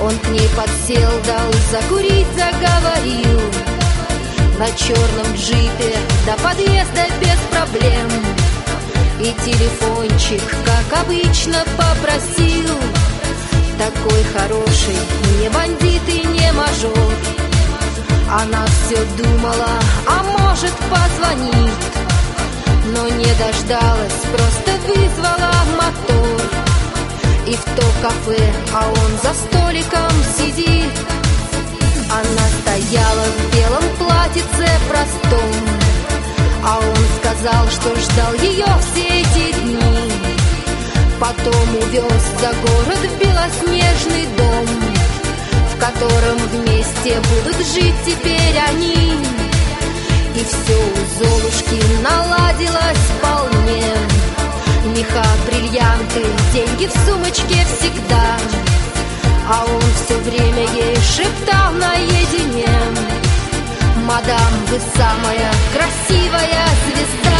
Он к ней подсел, дал закурить, заговорил. На черном джипе до подъезда без проблем. И телефончик, как обычно, попросил. Такой хороший, не бандит и не мажор. Она все думала, а может позвонит, но не дождалась, просто вызвала мотор. И в то кафе, а он за столиком сидит. Она стояла в белом платьице простом, а он сказал, что ждал ее все эти дни. Потом увез за город в белоснежный дом, в котором вместе будут жить теперь они. И все у Золушки наладилось вполне. Меха, бриллианты, деньги в сумочке всегда. А он все время ей шептал наедине: мадам, вы самая красивая звезда.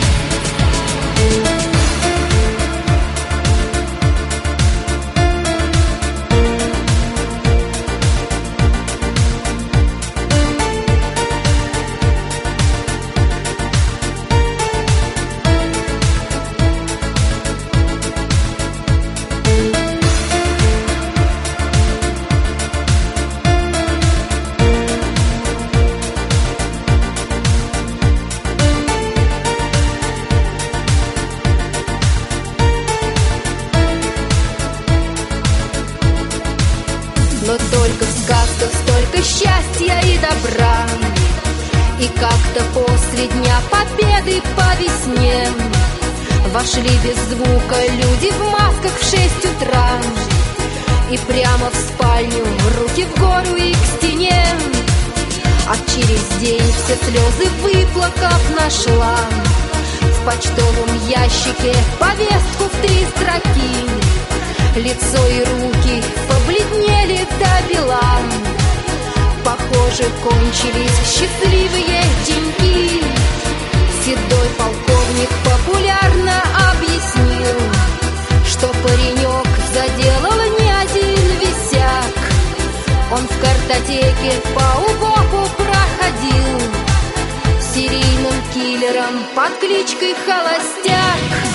Но только в сказках столько счастья и добра. И как-то после Дня Победы по весне вошли без звука люди в масках в 6 утра. И прямо в спальню, руки в гору и к стене. А через день все слезы выплакав нашла в почтовом ящике повестку в 3 строки. Лицо и руки побледнели до бела. Похоже, кончились счастливые деньки. Седой полковник популярно объяснил, что паренек заделал не один висяк. Он в картотеке по УГОПу проходил серийным киллером под кличкой Холостяк.